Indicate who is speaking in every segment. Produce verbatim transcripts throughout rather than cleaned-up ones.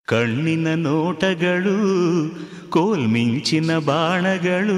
Speaker 1: ಕಣ್ಣಿನ ನೋಟಗಳು ಕೋಲ್ಮಿಂಚಿನ ಬಾಣಗಳು.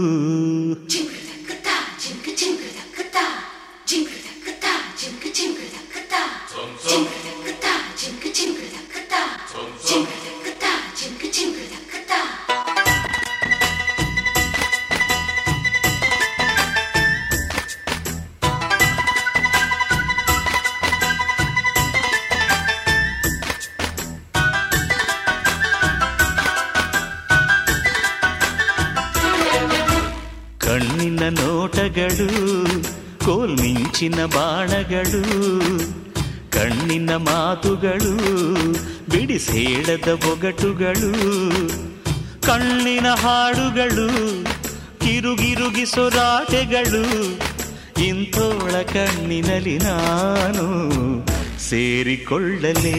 Speaker 1: ಕಣ್ಣಿನ ನೋಟಗಳು ಕೋಲ್ಮಿಂಚಿನ ಬಾಣಗಳು, ಕಣ್ಣಿನ ಮಾತುಗಳು ಬಿಡಿಸೇಳದ ಒಗಟುಗಳು, ಕಣ್ಣಿನ ಹಾಡುಗಳು ಕಿರುಗಿರುಗಿಸೋ ರಾಟೆಗಳು. ಇಂಥೋಳ ಕಣ್ಣಿನಲ್ಲಿ ನಾನು ಸೇರಿಕೊಳ್ಳಲೇ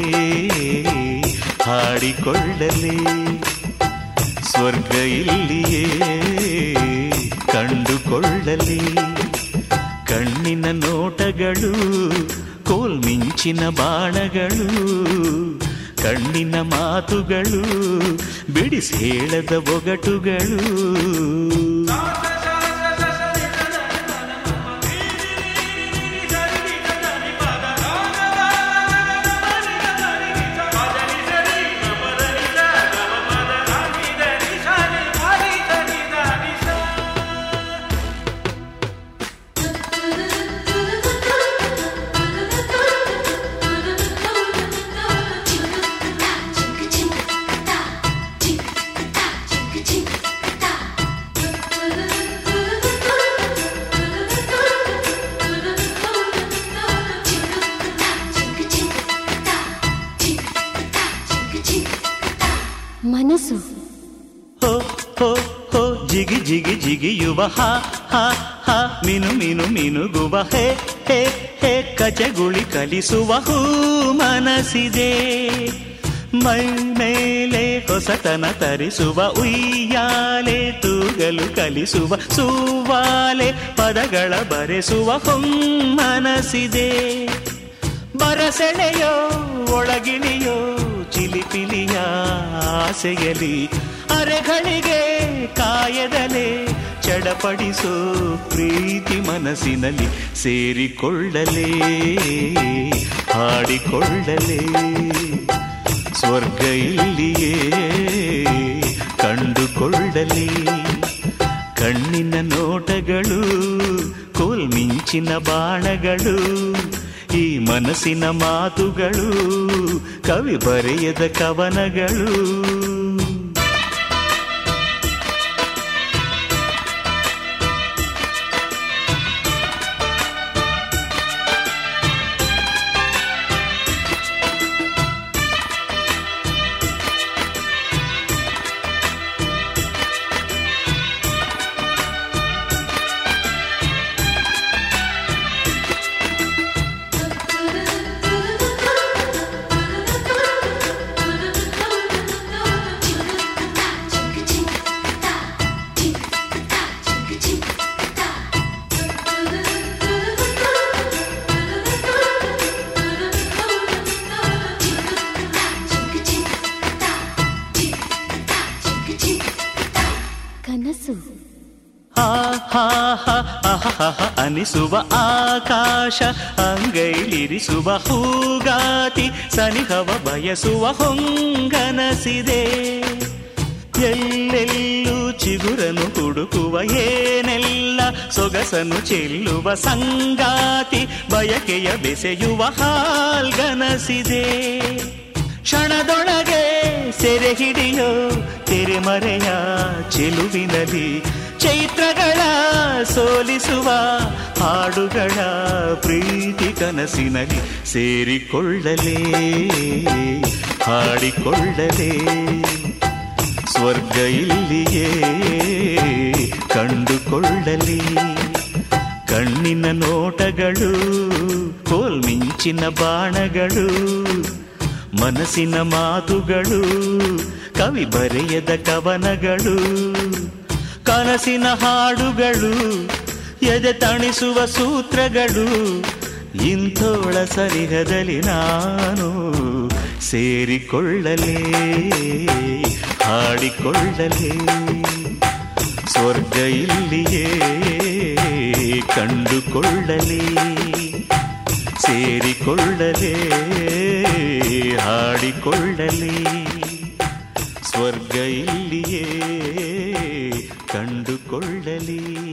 Speaker 1: ಹಾಡಿಕೊಳ್ಳಲೇ, ಸ್ವರ್ಗ ಇಲ್ಲಿಯೇ ಕಂಡುಕೊಳ್ಳಲಿ. ಕಣ್ಣಿನ ನೋಟಗಳು ಕೋಲ್ಮಿಂಚಿನ ಬಾಣಗಳು, ಕಣ್ಣಿನ ಮಾತುಗಳು ಬಿಡಿಸೇಳದ ಒಗಟುಗಳು.
Speaker 2: ಮನಸ್ಸು
Speaker 1: ಹೋ ಹೋ ಹೋ ಜಿಗಿ ಜಿಗಿ ಜಿಗಿಯುವ ಹಾ ಹಾ ಹಾ, ಮಿನು ಮಿನು ಮಿನುಗುವ ಹೇ ಹೇ ಹೇ, ಕಚಗುಳಿ ಕಲಿಸುವ ಹೂ ಮನಸ್ಸಿದೆ. ಮೈ ಮೇಲೆ ಹೊಸತನ ತರಿಸುವ ಉಯ್ಯಾಲೆ, ತೂಗಲು ಕಲಿಸುವ ಸೂವಾಲೆ, ಪದಗಳ ಬರೆಸುವ ಹೊಮ್ಮನಸಿದೆ. ಬರಸೆಳೆಯೋ ಒಳಗಿಳಿಯೋ ಚಿಲಿಪಿಲಿಯ ಆಸೆಯಲಿ, ಅರೆಗಳಿಗೆ ಕಾಯದಲೆ ಚಡಪಡಿಸೋ ಪ್ರೀತಿ ಮನಸ್ಸಿನಲ್ಲಿ. ಸೇರಿಕೊಳ್ಳಲೇ ಹಾಡಿಕೊಳ್ಳಲೇ, ಸ್ವರ್ಗ ಇಲ್ಲಿಯೇ ಕಂಡುಕೊಳ್ಳಲಿ. ಕಣ್ಣಿನ ನೋಟಗಳು ಕೋಲ್ಮಿಂಚಿನ ಬಾಣಗಳು, ಈ ಮನಸ್ಸಿನ ಮಾತುಗಳು ಕವಿ ಬರೆಯದ ಕವನಗಳು.
Speaker 2: ಕನಸು
Speaker 1: ಹಾ ಹಾ ಹಾ ಆಹಾ ಅನಿಸುವ ಆಕಾಶ, ಅಂಗೈಲಿರಿಸುವ ಹೂಗಾತಿ, ಸನಿಹವ ಬಯಸುವ ಹೊಂಗನಸಿದೆ. ಎಲ್ಲೆಲ್ಲೂ ಚಿಗುರನು ಹುಡುಕುವ ಏನೆಲ್ಲ ಸೊಗಸನು ಚೆಲ್ಲುವ ಸಂಗಾತಿ, ಬಯಕೆಯ ಬೆಸೆಯುವ ಹಾಲ್ಗನಸಿದೆ. ಕ್ಷಣದೊಳಗೆ ಸೆರೆ ಹಿಡಿಯೋ ತೆರೆಮರೆಯ ಚೆಲುವಿನಲ್ಲಿ, ಚೈತ್ರಗಳ ಸೋಲಿಸುವ ಹಾಡುಗಳ ಪ್ರೀತಿ ಕನಸಿನಲ್ಲಿ. ಸೇರಿಕೊಳ್ಳಲೇ ಹಾಡಿಕೊಳ್ಳಲೇ, ಸ್ವರ್ಗ ಇಲ್ಲಿಯೇ ಕಂಡುಕೊಳ್ಳಲಿ. ಕಣ್ಣಿನ ನೋಟಗಳು ಕೋಲ್ಮಿಂಚಿನ ಬಾಣಗಳು, ಮನಸ್ಸಿನ ಮಾತುಗಳು ಕವಿ ಬರೆಯದ ಕವನಗಳು, ಕನಸಿನ ಹಾಡುಗಳು ಎದೆ ತಣಿಸುವ ಸೂತ್ರಗಳು. ಇಂಥೋಳ ಸರಿಹದಲ್ಲಿ ನಾನು ಸೇರಿಕೊಳ್ಳಲೇ ಹಾಡಿಕೊಳ್ಳಲೇ ಸ್ವರ್ಗ ಇಲ್ಲಿಯೇ ಕಂಡುಕೊಳ್ಳಲೇ ಸೇರಿಕೊಳ್ಳಲೇ ಹಾಡಿಕೊಳ್ಳಲೇ ಸ್ವರ್ಗ ಇಲ್ಲಿಯೇ ಕಂಡುಕೊಳ್ಳಲೇ.